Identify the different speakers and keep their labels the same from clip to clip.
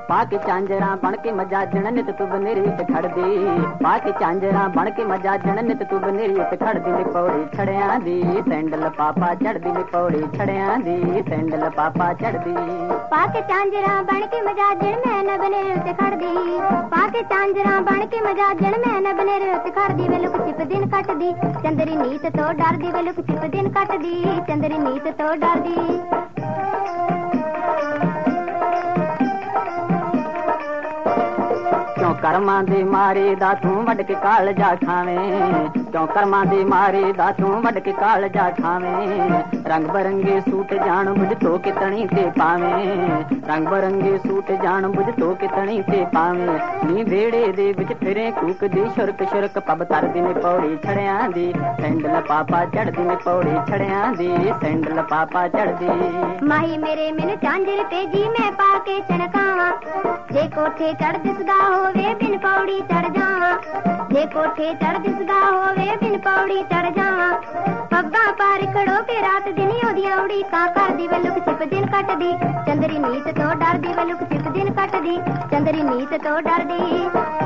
Speaker 1: ਪਾ ਕੇ ਝਾਂਜਰਾਂ ਬਣ ਕੇ ਮਜਾਜਣ ਨਿਤ ਤੂੰ ਬਨੇਰੀ ਉੱਤੇ ਖੜਦੀ ਪਾ ਕੇ ਝਾਂਜਰਾਂ ਬਣ ਕੇ ਮਜਾਜਣ ਨਿਤ ਤੂੰ ਬਨੇਰੀ ਉੱਤੇ ਖੜਦੀ ਨੀ ਪੌੜੀ ਛੜਿਆਂ ਦੀ ਸੈਂਡਲ ਪਾਪਾ ਚੜਦੀ ਨੀ ਪੌੜੀ ਛੜਿਆਂ ਦੀ ਸੈਂਡਲ ਪਾਪਾ ਚੜਦੀ
Speaker 2: ਪਾ ਕੇ ਝਾਂਜਰਾਂ ਬਣ ਕੇ ਮਜਾਜਣ ਮੈਂ ਨਾ ਬਨੇਰੀ ਉੱਤੇ ਖੜਦੀ ਪਾ ਕੇ ਝਾਂਜਰਾਂ ਬਣ ਕੇ ਮਜਾਜਣ ਮੈਂ ਨਾ ਬਨੇਰੀ ਉੱਤੇ ਖੜਦੀ ਵੇ ਲੁਕ ਛਿਪ ਦਿਨ ਕੱਟਦੀ ਚੰਦਰੀ ਨੀਤ ਤੋਂ ਡਰਦੀ ਵੇ ਲੁਕ ਛਿਪ ਦਿਨ ਕੱਟਦੀ ਚੰਦਰੀ ਨੀਤ ਤੋਂ ਡਰਦੀ
Speaker 1: ਕਿਉਂ ਕਰਮਾਂ ਦੀ ਮਾਰੀ ਦਾ ਤੂੰ ਵੱਢ ਕੇ ਕਾਲਜਾ ਖਾਵੇਂ ਕਿਉਂ ਕਰਮਾਂ ਦੀ ਮਾਰੀ ਦਾ ਤੂੰ ਵੱਢ ਕੇ ਕਾਲਜਾ ਖਾਵੇਂ ਰੰਗ ਬਰੰਗੇ ਸੂਟ ਜਾਣ ਬੁਝ ਧੋ ਕੇ ਤਣੀ ਤੇ ਪਾਵੇਂ ਰੰਗ ਬਰੰਗੇ ਸੂਟ ਜਾਣ ਬੁਝ ਧੋ ਕੇ ਤਣੀ ਤੇ ਪਾਵੇਂ ਨੀ ਵਿਹੜੇ ਦੇ ਵਿੱਚ ਫਿਰੇ ਕੂਕਦੀ ਸ਼ੁਰਕ ਸ਼ੁਰਕ ਪੱਬ ਤਰਦੀ ਨੇ ਪੌੜੀ ਛੜਿਆਂ ਦੀ ਸੈਂਡਲ ਪਾਪਾ ਚੜਦੀ ਨੇ ਪੌੜੀ ਛੜਿਆਂ ਦੀ ਸੈਂਡਲ ਪਾਪਾ ਚੜਦੀ
Speaker 2: ਮਾਹੀ ਮੇਰੇ ਮੈਨੂੰ ਝਾਂਜਰ ਭੇਜੀ ਮੈਂ ਪਾ ਕੇ ਚਣਕਾਵਾਂ ਜੇ ਕੋਠੇ ਚੜ ਦਿਸਦਾ ਹੋਵੇ ਬਿਨ ਪੌੜੀ ਚੜ ਜਾਵਾਂ ਜੇ ਕੋਠੇ ਚੜ ਦਿਸਦਾ ਹੋਵੇ ਬਿਨ ਪੌੜੀ ਚੜ ਜਾਵਾਂ ਪੱਬਾਂ ਪਾਰ ਖੜੋ ਕੇ ਰਾਤ ਦਿਨ ਉਹਦੀਆਂ ਉਡੀਕਾਂ ਕਰਦੀ ਵੇ ਲੁਕ ਛਿਪ ਦਿਨ ਕੱਟਦੀ ਚੰਦਰੀ ਨੀਤ ਤੋਂ ਡਰਦੀ ਵੇ ਲੁਕ ਛਿਪ ਦਿਨ ਕੱਟਦੀ ਚੰਦਰੀ ਨੀਤ ਤੋਂ ਡਰਦੀ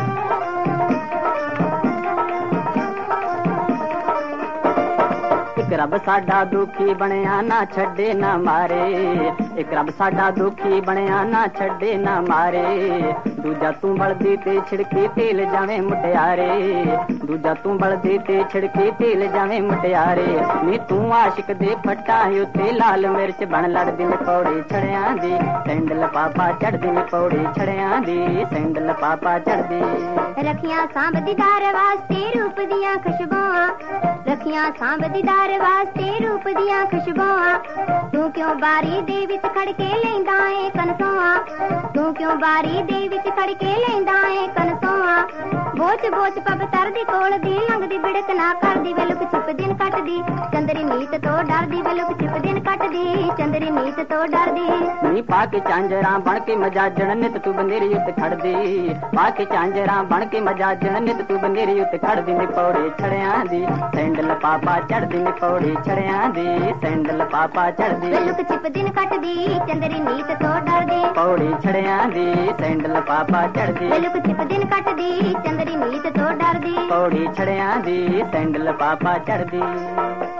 Speaker 2: ਇੱਕ ਰੱਬ ਸਾਡਾ ਦੁਖੀ ਬਣਿਆ ਨਾ ਛੱਡੇ ਨਾ ਮਾਰੇ ਇੱਕ ਰੱਬ ਸਾਡਾ ਦੁਖੀ ਬਣਿਆ ਨਾ ਛੱਡੇ ਨਾ ਮਾਰੇ ਦੂਜਾ ਤੂੰ ਬਲਦੀ ਤੇ ਛਿੜਕੀ ਤੇਲ ਜਾਵੇਂ ਮੁਟਿਆਰੇ ਦੂਜਾ ਤੂੰ ਬਲਦੀ ਤੇ ਛਿੜਕੀ ਤੇਲ ਜਾਵੇਂ ਮੁਟਿਆਰੇ ਨੀ ਤੂੰ ਆਸ਼ਿਕ ਦੇ ਫੱਟਾਂ ਉੱਤੇ ਲਾਲ ਮਿਰਚ ਬਣ ਲੜਦੀ ਨੇ ਪੌੜੀ ਛੜਿਆਂ ਦੀ ਸੈਂਡਲ ਪਾਪਾ ਚੜਦੀ ਨੇ ਪੌੜੀ ਛੜਿਆਂ ਦੀ ਸੈਂਡਲ ਪਾਪਾ ਚੜਦੀ ਰੱਖੀਆਂ ਸਾਂਭਦੀ ਦਾਰ ਵਾਸਤੇ ਰੂਪ ਦੀਆਂ ਖੁਸ਼ਬੂਆਂ ਰੱਖੀਆਂ ਸਾਂਭਦੀ ਦਾਰ ਵਾਸਤੇ ਰੂਪ ਦੀਆਂ ਖੁਸ਼ਬੂਆਂ ਤੂੰ ਕਿਉਂ ਬਾਰੀ ਦੇ ਵਿੱਚ ਖੜ ਕੇ ਲੈਂਦਾ ਏ ਕਨਸੋਆਂ ਤੂੰ ਕਿਉਂ ਬਾਰੀ ਦੇ ਵਿੱਚ ਖੜ ਕੇ ਲੈਂਦਾ ਏ ਕਨਸੋਆਂ ਬੋਚ ਬੋਚ ਪੱਬ ਤਰਦੀ ਕੋਲ ਦੀ ਲੰਘਦੀ ਬਿੜਕ ਨਾ ਕਰਦੀ ਵੇ ਲੁਕ ਛਿਪ ਦਿਨ ਕੱਟਦੀ ਚੰਦਰੀ ਨੀਤ ਤੋਂ ਡਰਦੀ ਵੇ ਲੁਕ ਛਿਪ ਦਿਨ ਕੱਟਦੀ ਚੰਦਰੀ ਨੀਤ ਤੋਂ ਡਰਦੀ
Speaker 1: ਨੀ ਪਾ ਕੇ ਝਾਂਜਰਾਂ ਬਣ ਕੇ ਮਜਾਜਣ ਨਿਤ ਤੂੰ ਬਨੇਰੀ ਉੱਤੇ ਖੜਦੀ ਪਾ ਕੇ ਝਾਂਜਰਾਂ ਬਣ ਕੇ ਮਜਾਜਣ ਨਿਤ ਤੂੰ ਬਨੇਰੀ ਉੱਤੇ ਖੜਦੀ ਨੀ ਪੌੜੀ ਛੜਿਆਂ ਦੀ ਸੈਂਡਲ ਪਾਪਾ ਚੜਦੀ ਨੀ ਪੌੜੀ ਛੜਿਆਂ ਦੀ ਸੈਂਡਲ ਪਾਪਾ ਚੜਦੀ
Speaker 2: ਵੇ ਲੁਕ ਛਿਪ ਦਿਨ ਕੱਟਦੀ ਚੰਦਰੀ ਨੀਤ ਤੋਂ ਡਰਦੀ
Speaker 1: ਪੌੜੀ ਛੜਿਆਂ ਦੀ ਸੈਂਡਲ ਪਾਪਾ ਚੜਦੀ
Speaker 2: ਵੇ ਲੁਕ ਛਿਪ ਦਿਨ ਕੱਟਦੀ ਚੰਦਰੀ ਨੀਤ ਤੋਂ ਡਰਦੀ
Speaker 1: ਪੌੜੀ ਛੜਿਆਂ ਦੀ ਸੈਂਡਲ ਪਾਪਾ ਚੜਦੀ